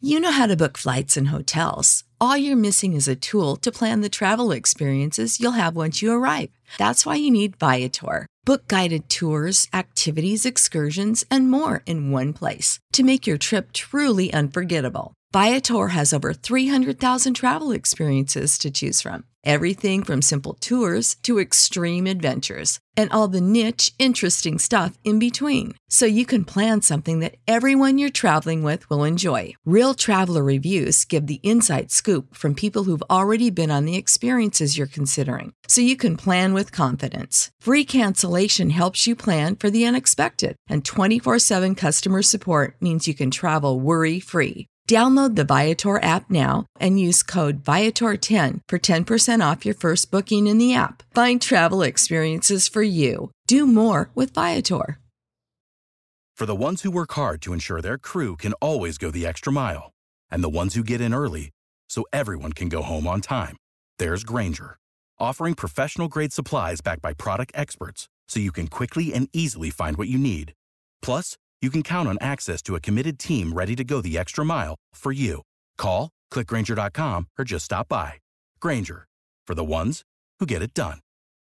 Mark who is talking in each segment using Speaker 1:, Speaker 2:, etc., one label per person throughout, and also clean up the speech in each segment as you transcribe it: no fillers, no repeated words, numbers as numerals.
Speaker 1: You know how to book flights and hotels. All you're missing is a tool to plan the travel experiences you'll have once you arrive. That's why you need Viator. Book guided tours, activities, excursions, and more in one place to make your trip truly unforgettable. Viator has over 300,000 travel experiences to choose from. Everything from simple tours to extreme adventures and all the niche, interesting stuff in between. So you can plan something that everyone you're traveling with will enjoy. Real traveler reviews give the inside scoop from people who've already been on the experiences you're considering. So you can plan with confidence. Free cancellation helps you plan for the unexpected. And 24/7 customer support means you can travel worry-free. Download the Viator app now and use code Viator10 for 10% off your first booking in the app. Find travel experiences for you. Do more with Viator.
Speaker 2: For the ones who work hard to ensure their crew can always go the extra mile, and the ones who get in early so everyone can go home on time, there's Grainger, offering professional-grade supplies backed by product experts so you can quickly and easily find what you need. Plus, you can count on access to a committed team ready to go the extra mile for you. Call, click Grainger.com, or just stop by. Grainger, for the ones who get it done.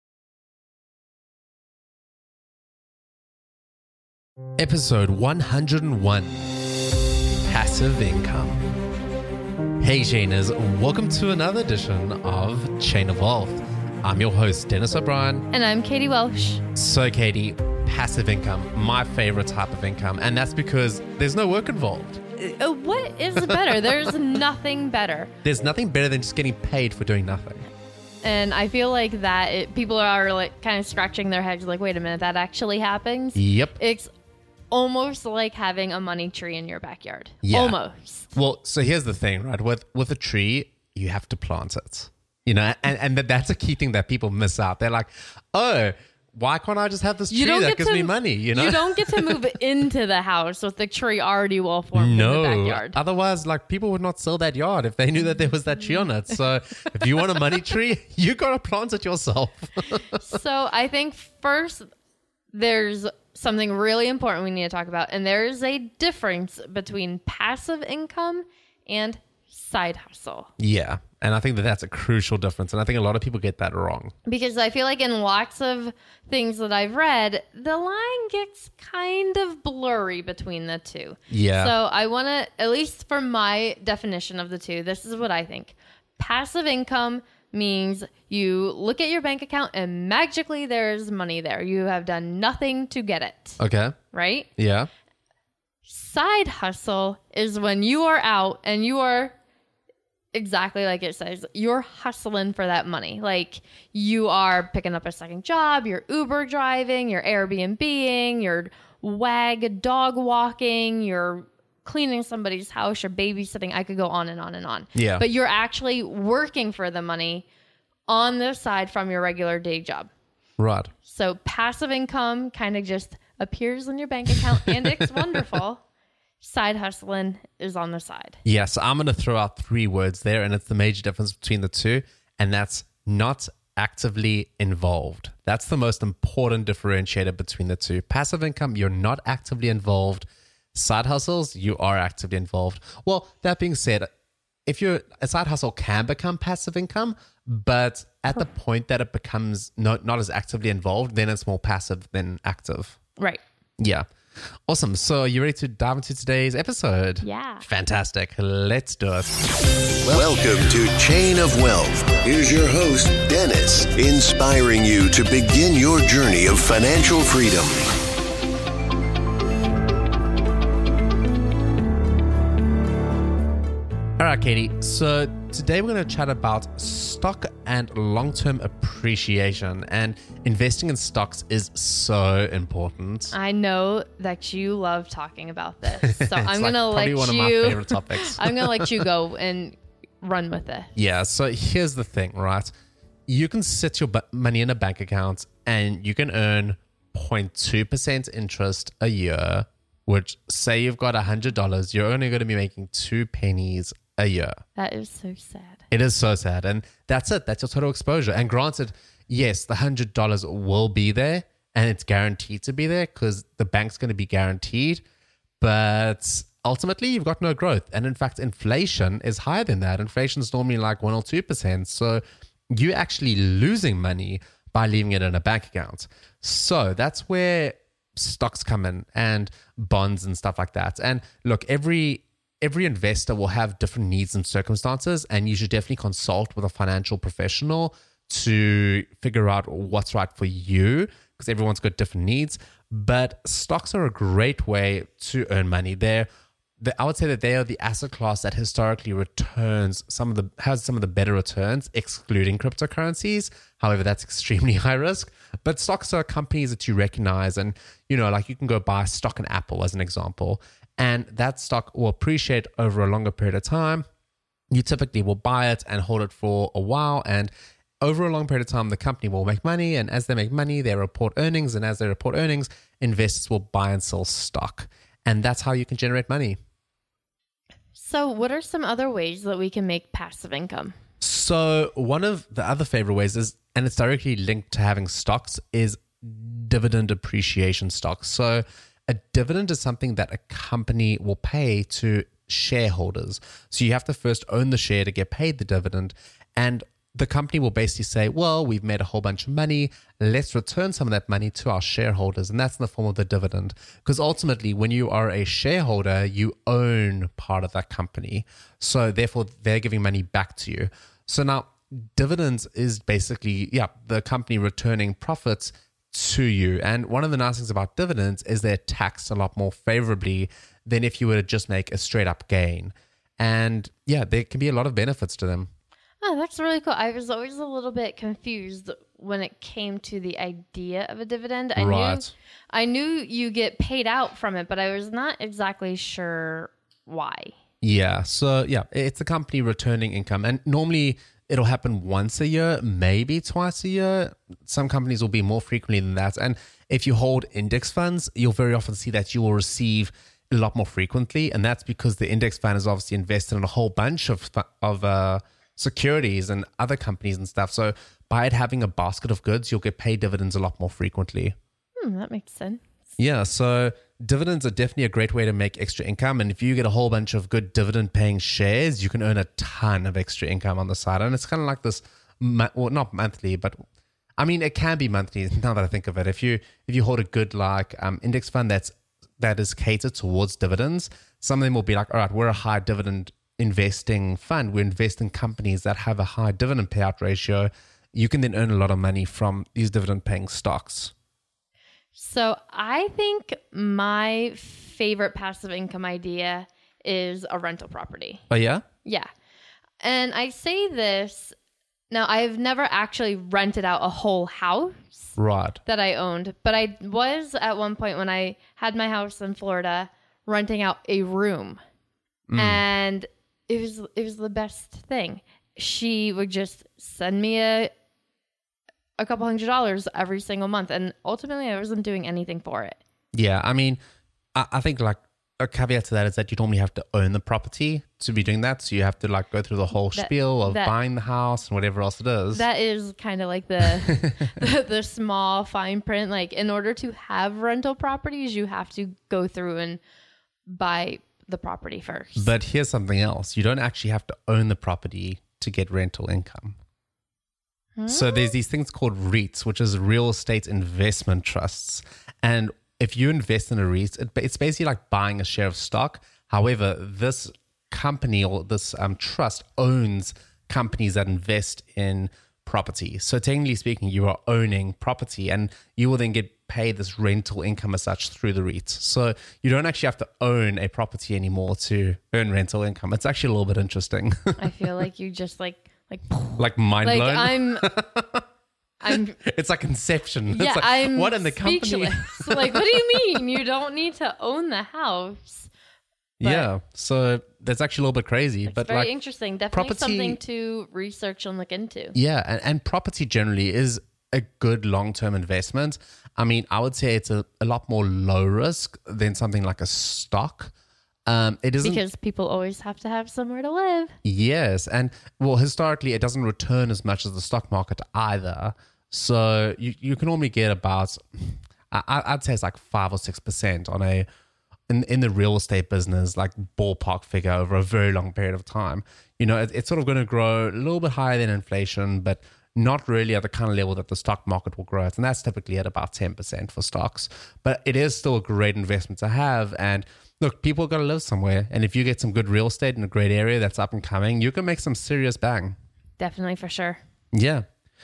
Speaker 3: Episode 101, Passive Income. Hey Chainers, welcome to another edition of Chain of Wealth. I'm your host, Dennis O'Brien.
Speaker 4: And I'm Katie Welsh.
Speaker 3: So Katie, passive income, my favorite type of income, and that's because there's no work involved.
Speaker 4: What is better? There's nothing better.
Speaker 3: There's nothing better than just getting paid for doing nothing.
Speaker 4: And I feel like that people are like kind of scratching their heads like, wait a minute, that actually happens?
Speaker 3: Yep.
Speaker 4: It's almost like having a money tree in your backyard.
Speaker 3: Yeah.
Speaker 4: Almost.
Speaker 3: Well, so here's the thing, right? With a tree, you have to plant it. You know, and that's a key thing that people miss out. They're like, oh, why can't I just have this tree that gives me money? You know,
Speaker 4: you don't get to move into the house with the tree already well formed in the backyard.
Speaker 3: Otherwise, like people would not sell that yard if they knew that there was that tree on it. So if you want a money tree, you got to plant it yourself.
Speaker 4: So I think first there's something really important we need to talk about, and there is a difference between passive income and side hustle.
Speaker 3: Yeah. And I think that that's a crucial difference. And I think a lot of people get that wrong.
Speaker 4: Because I feel like in lots of things that I've read, the line gets kind of blurry between the two.
Speaker 3: Yeah.
Speaker 4: So I want to, at least for my definition of the two, this is what I think. Passive income means you look at your bank account and magically there's money there. You have done nothing to get it.
Speaker 3: Okay.
Speaker 4: Right?
Speaker 3: Yeah.
Speaker 4: Side hustle is when you are out and you are exactly like it says, you're hustling for that money. Like you are picking up a second job, you're Uber driving, you're Airbnb-ing, you're dog walking, you're cleaning somebody's house, you're babysitting. I could go on and on and on.
Speaker 3: Yeah.
Speaker 4: But you're actually working for the money on the side from your regular day job.
Speaker 3: Right.
Speaker 4: So passive income kind of just appears in your bank account and it's wonderful. Side hustling is on the side.
Speaker 3: Yeah, so I'm going to throw out 3 words there, and it's the major difference between the two, and that's not actively involved. That's the most important differentiator between the two. Passive income, you're not actively involved. Side hustles, you are actively involved. Well, that being said, a side hustle can become passive income, but at the point that it becomes not as actively involved, then it's more passive than active.
Speaker 4: Right.
Speaker 3: Yeah. Awesome. So are you ready to dive into today's episode?
Speaker 4: Yeah.
Speaker 3: Fantastic. Let's do it.
Speaker 5: Welcome to Chain of Wealth. Here's your host, Dennis, inspiring you to begin your journey of financial freedom.
Speaker 3: All right, Katie. So today we're going to chat about stock and long-term appreciation, and investing in stocks is so important.
Speaker 4: I know that you love talking about this, so I'm going to let you.
Speaker 3: One of my favorite topics.
Speaker 4: I'm going to let you go and run with it.
Speaker 3: Yeah. So here's the thing, right? You can sit your money in a bank account and you can earn 0.2% interest a year, which say you've got $100, you're only going to be making 2 pennies a year.
Speaker 4: That is so sad.
Speaker 3: It is so sad. And that's it. That's your total exposure. And granted, yes, the $100 will be there and it's guaranteed to be there because the bank's going to be guaranteed. But ultimately you've got no growth. And in fact, inflation is higher than that. Inflation is normally like 1 or 2%. So you're actually losing money by leaving it in a bank account. So that's where stocks come in and bonds and stuff like that. And look, every investor will have different needs and circumstances, and you should definitely consult with a financial professional to figure out what's right for you, because everyone's got different needs. But stocks are a great way to earn money. I would say that they are the asset class that historically has some of the better returns, excluding cryptocurrencies. However, that's extremely high risk. But stocks are companies that you recognize, and like you can go buy stock in Apple as an example, and that stock will appreciate over a longer period of time. You typically will buy it and hold it for a while, and over a long period of time, the company will make money, and as they make money, they report earnings, and as they report earnings, investors will buy and sell stock, and that's how you can generate money.
Speaker 4: So what are some other ways that we can make passive income?
Speaker 3: So one of the other favorite ways is, and it's directly linked to having stocks, is dividend appreciation stocks. So a dividend is something that a company will pay to shareholders. So you have to first own the share to get paid the dividend. And the company will basically say, well, we've made a whole bunch of money. Let's return some of that money to our shareholders. And that's in the form of the dividend. Because ultimately, when you are a shareholder, you own part of that company. So therefore, they're giving money back to you. So now dividends is basically, the company returning profits to you. And one of the nice things about dividends is they're taxed a lot more favorably than if you were to just make a straight up gain. And there can be a lot of benefits to them.
Speaker 4: Oh, that's really cool. I was always a little bit confused when it came to the idea of a dividend. I knew you get paid out from it, but I was not exactly sure why.
Speaker 3: Yeah. So it's a company returning income, and normally it'll happen once a year, maybe twice a year. Some companies will be more frequently than that. And if you hold index funds, you'll very often see that you will receive a lot more frequently. And that's because the index fund is obviously invested in a whole bunch of securities and other companies and stuff. So by it having a basket of goods, you'll get paid dividends a lot more frequently.
Speaker 4: That makes sense.
Speaker 3: Yeah, so dividends are definitely a great way to make extra income. And if you get a whole bunch of good dividend paying shares, you can earn a ton of extra income on the side. And it's kind of like this, well, not monthly, but I mean, it can be monthly now that I think of it. If you hold a good index fund that is catered towards dividends, some of them will be like, all right, we're a high dividend investing fund. We invest in companies that have a high dividend payout ratio. You can then earn a lot of money from these dividend paying stocks.
Speaker 4: So I think my favorite passive income idea is a rental property.
Speaker 3: Oh, yeah?
Speaker 4: Yeah. And I say this, now I've never actually rented out a whole house that I owned, but I was at one point when I had my house in Florida renting out a room. And it was the best thing. She would just send me a couple $100 every single month, and ultimately I wasn't doing anything for it. Yeah,
Speaker 3: I mean, I think like a caveat to that is that you normally have to own the property to be doing that. So you have to like go through the whole spiel of buying the house and whatever else it is.
Speaker 4: That is kind of like the small fine print. Like in order to have rental properties, you have to go through and buy the property first.
Speaker 3: But here's something else. You don't actually have to own the property to get rental income. So there's these things called REITs, which is real estate investment trusts. And if you invest in a REIT, it's basically like buying a share of stock. However, this company or this trust owns companies that invest in property. So technically speaking, you are owning property, and you will then get paid this rental income as such through the REIT. So you don't actually have to own a property anymore to earn rental income. It's actually a little bit interesting.
Speaker 4: I feel like you just like
Speaker 3: mind blown.
Speaker 4: I'm
Speaker 3: it's like Inception.
Speaker 4: Yeah,
Speaker 3: it's like,
Speaker 4: I'm
Speaker 3: what in the company?
Speaker 4: Like, what do you mean? You don't need to own the house.
Speaker 3: Yeah, so that's actually a little bit crazy.
Speaker 4: It's
Speaker 3: but
Speaker 4: very
Speaker 3: like,
Speaker 4: interesting. Definitely
Speaker 3: property,
Speaker 4: something to research and look into.
Speaker 3: Yeah, and property generally is a good long-term investment. I mean, I would say it's a lot more low risk than something like a stock. It isn't,
Speaker 4: because people always have to have somewhere to live.
Speaker 3: Yes, and well, historically, it doesn't return as much as the stock market either. So you can normally get about, I'd say it's like 5 or 6% in the real estate business, like ballpark figure over a very long period of time, it's sort of going to grow a little bit higher than inflation, but not really at the kind of level that the stock market will grow at. And that's typically at about 10% for stocks. But it is still a great investment to have. And look, people got to live somewhere. And if you get some good real estate in a great area that's up and coming, you can make some serious bang.
Speaker 4: Definitely, for sure.
Speaker 3: Yeah.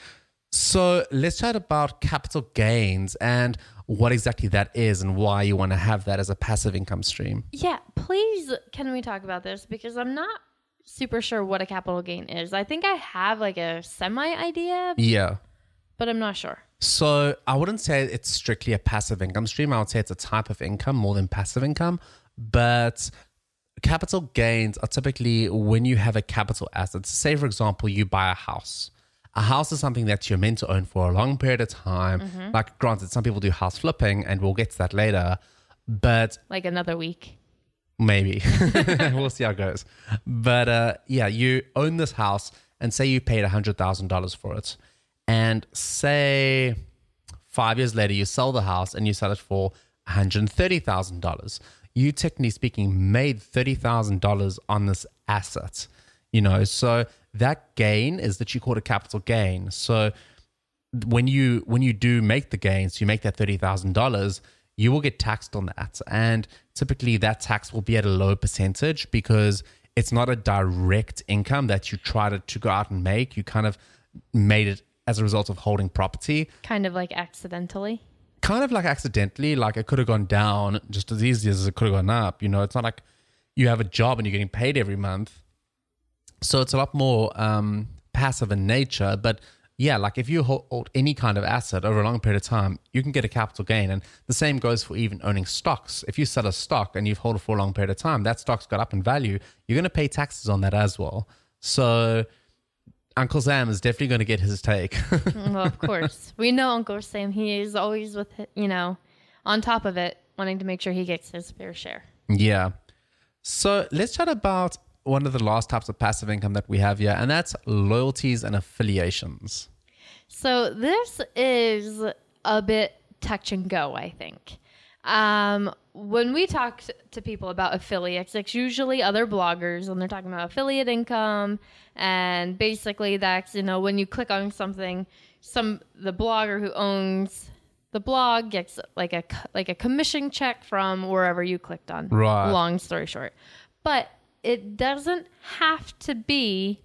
Speaker 3: So let's chat about capital gains and what exactly that is and why you want to have that as a passive income stream.
Speaker 4: Yeah, please, can we talk about this? Because I'm not super sure what a capital gain is. I think I have like a semi idea.
Speaker 3: Yeah.
Speaker 4: But I'm not sure.
Speaker 3: So I wouldn't say it's strictly a passive income stream. I would say it's a type of income more than passive income. But capital gains are typically when you have a capital asset. Say, for example, you buy a house. A house is something that you're meant to own for a long period of time. Mm-hmm. Like, granted, some people do house flipping, and we'll get to that later. But
Speaker 4: like another week.
Speaker 3: Maybe. We'll see how it goes. But you own this house and say you paid $100,000 for it. And say 5 years later, you sell the house and you sell it for $130,000. You, technically speaking, made $30,000 on this asset. So that gain is that you call it a capital gain. So when you do make the gains, you make that $30,000, you will get taxed on that. And typically that tax will be at a low percentage because it's not a direct income that you try to go out and make. You kind of made it as a result of holding property.
Speaker 4: Kind of like accidentally.
Speaker 3: Like it could have gone down just as easy as it could have gone up. It's not like you have a job and you're getting paid every month. So it's a lot more passive in nature. But yeah, like if you hold any kind of asset over a long period of time, you can get a capital gain. And the same goes for even owning stocks. If you sell a stock and you've held it for a long period of time, that stock's got up in value, you're going to pay taxes on that as well. So Uncle Sam is definitely going to get his take.
Speaker 4: Well, of course. We know Uncle Sam. He is always on top of it, wanting to make sure he gets his fair share.
Speaker 3: Yeah. So let's chat about one of the last types of passive income that we have here, and that's loyalties and affiliations.
Speaker 4: So this is a bit touch and go, I think. When we talk to people about affiliates, it's usually other bloggers, and they're talking about affiliate income, and basically that's, when you click on something, the blogger who owns the blog gets like a commission check from wherever you clicked on.
Speaker 3: Right.
Speaker 4: Long story short. But it doesn't have to be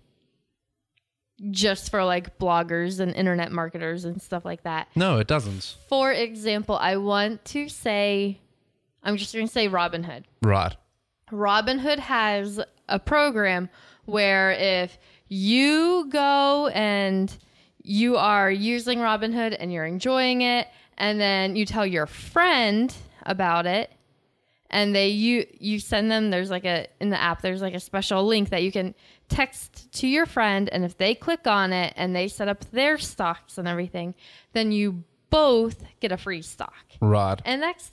Speaker 4: just for like bloggers and internet marketers and stuff like that.
Speaker 3: No, it doesn't.
Speaker 4: For example, I'm just going to say Robinhood.
Speaker 3: Right.
Speaker 4: Robinhood has a program where if you go and you are using Robinhood and you're enjoying it, and then you tell your friend about it, and you send them, in the app, there's like a special link that you can text to your friend, and if they click on it and they set up their stocks and everything, then you both get a free stock.
Speaker 3: Right.
Speaker 4: And that's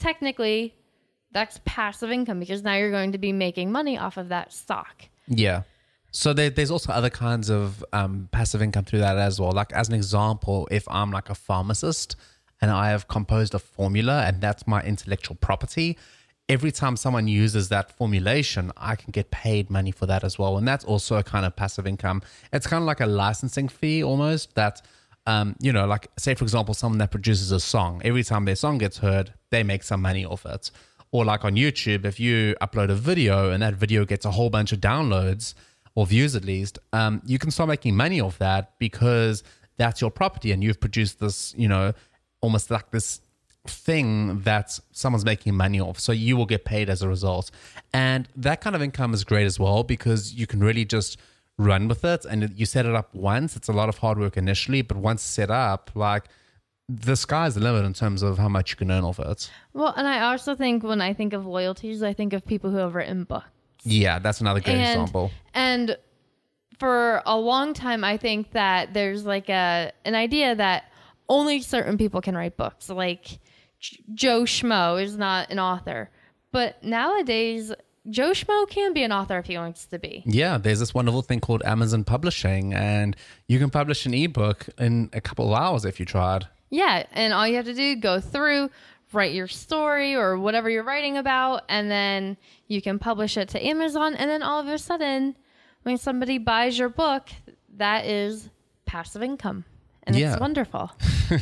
Speaker 4: passive income because now you're going to be making money off of that stock.
Speaker 3: Yeah. So there's also other kinds of passive income through that as well. Like as an example, if I'm like a pharmacist and I have composed a formula and that's my intellectual property, every time someone uses that formulation, I can get paid money for that as well. And that's also a kind of passive income. It's kind of like a licensing fee almost that, like say, for example, someone that produces a song, every time their song gets heard, they make some money off it. Or like on YouTube, if you upload a video and that video gets a whole bunch of downloads or views at least, you can start making money off that because that's your property and you've produced this, almost like this thing that someone's making money off. So you will get paid as a result. And that kind of income is great as well because you can really just run with it. And you set it up once. It's a lot of hard work initially, but once set up, like the sky's the limit in terms of how much you can earn off it.
Speaker 4: Well, and I also think when I think of loyalties, I think of people who have written books.
Speaker 3: Yeah, that's another great example. And
Speaker 4: for a long time, I think that there's like an idea that only certain people can write books. Like Joe Schmo is not an author. But nowadays, Joe Schmo can be an author if he wants to be.
Speaker 3: Yeah, there's this wonderful thing called Amazon Publishing, and you can publish an ebook in a couple of hours if you tried.
Speaker 4: Yeah, and all you have to do, go through, write your story or whatever you're writing about, and then you can publish it to Amazon. And then all of a sudden, when somebody buys your book, that is passive income. And it's wonderful.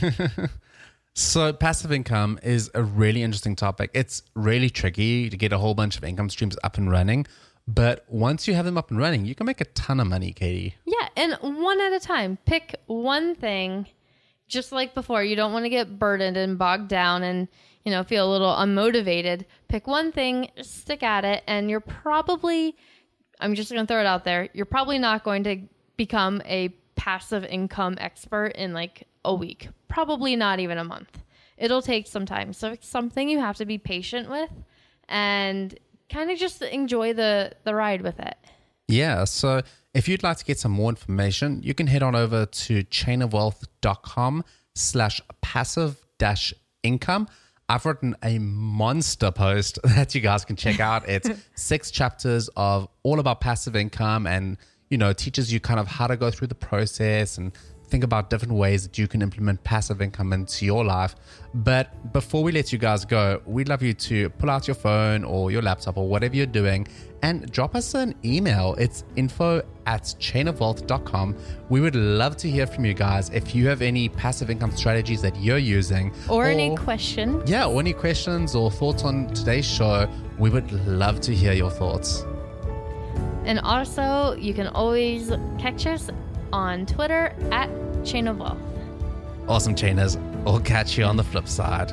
Speaker 3: So passive income is a really interesting topic. It's really tricky to get a whole bunch of income streams up and running. But once you have them up and running, you can make a ton of money, Katie.
Speaker 4: Yeah, and one at a time. Pick one thing. Just like before, you don't want to get burdened and bogged down and, feel a little unmotivated. Pick one thing, stick at it, and you're probably, I'm just going to throw it out there, you're probably not going to become a passive income expert in like a week. Probably not even a month. It'll take some time. So it's something you have to be patient with and kind of just enjoy the ride with it.
Speaker 3: Yeah, so if you'd like to get some more information, you can head on over to chainofwealth.com/passive-income. I've written a monster post that you guys can check out. It's 6 chapters of all about passive income and, teaches you kind of how to go through the process and think about different ways that you can implement passive income into your life. But before we let you guys go, we'd love you to pull out your phone or your laptop or whatever you're doing and drop us an email. It's info@chainofwealth.com. We would love to hear from you guys if you have any passive income strategies that you're using.
Speaker 4: Or any questions.
Speaker 3: Yeah, or any questions or thoughts on today's show. We would love to hear your thoughts.
Speaker 4: And also, you can always catch us on Twitter @ChainOfWealth.
Speaker 3: Awesome, Chainers. We'll catch you on the flip side.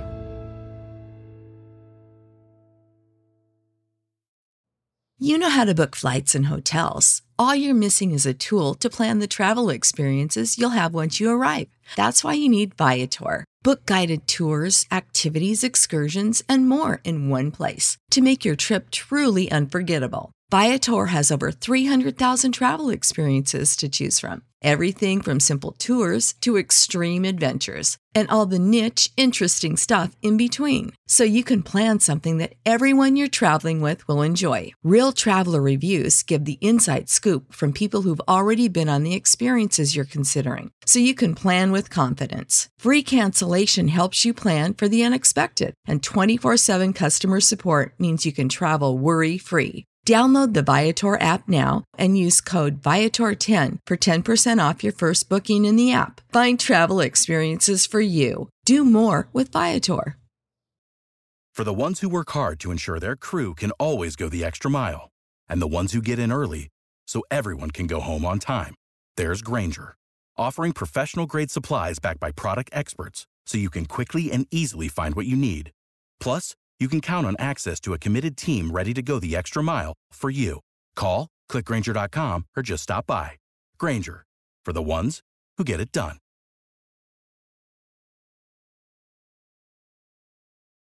Speaker 1: You know how to book flights and hotels. All you're missing is a tool to plan the travel experiences you'll have once you arrive. That's why you need Viator. Book guided tours, activities, excursions, and more in one place to make your trip truly unforgettable. Viator has over 300,000 travel experiences to choose from. Everything from simple tours to extreme adventures and all the niche, interesting stuff in between. So you can plan something that everyone you're traveling with will enjoy. Real traveler reviews give the inside scoop from people who've already been on the experiences you're considering. So you can plan with confidence. Free cancellation helps you plan for the unexpected. And 24/7 customer support means you can travel worry-free. Download the Viator app now and use code Viator10 for 10% off your first booking in the app. Find travel experiences for you. Do more with Viator.
Speaker 2: For the ones who work hard to ensure their crew can always go the extra mile, and the ones who get in early so everyone can go home on time, there's Grainger, offering professional-grade supplies backed by product experts so you can quickly and easily find what you need. Plus, you can count on access to a committed team ready to go the extra mile for you. Call, click Grainger.com, or just stop by. Grainger, for the ones who get it done.